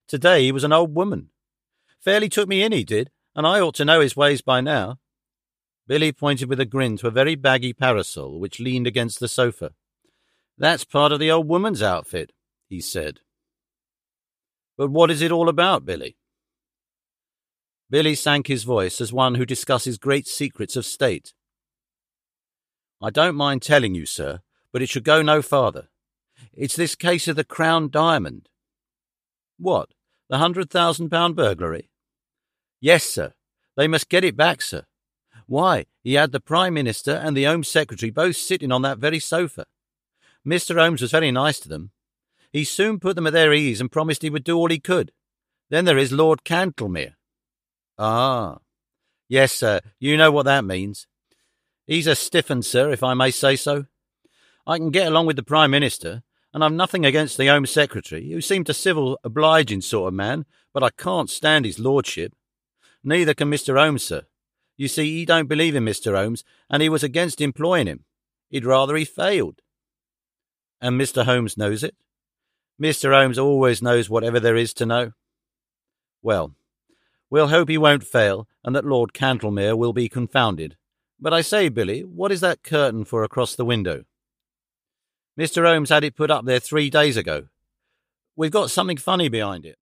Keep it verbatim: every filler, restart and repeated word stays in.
Today he was an old woman. Fairly took me in, he did, and I ought to know his ways by now." Billy pointed with a grin to a very baggy parasol which leaned against the sofa. "That's part of the old woman's outfit," he said. "But what is it all about, Billy?" Billy sank his voice as one who discusses great secrets of state. "I don't mind telling you, sir, but it should go no farther. It's this case of the Crown Diamond." "What, the hundred thousand pound burglary?" "Yes, sir. They must get it back, sir. Why, he had the Prime Minister and the Home Secretary both sitting on that very sofa. Mister Holmes was very nice to them. He soon put them at their ease and promised he would do all he could. Then there is Lord Cantlemere." "Ah. Yes, sir, you know what that means. He's a stiff 'un, sir, if I may say so. I can get along with the Prime Minister, and I've nothing against the Home Secretary, who seemed a civil, obliging sort of man, but I can't stand his lordship. Neither can Mister Holmes, sir. You see, he don't believe in Mister Holmes, and he was against employing him. He'd rather he failed." "And Mister Holmes knows it?" "Mister Holmes always knows whatever there is to know." "Well, we'll hope he won't fail, and that Lord Cantlemere will be confounded. But I say, Billy, what is that curtain for across the window?" "Mister Holmes had it put up there three days ago. We've got something funny behind it."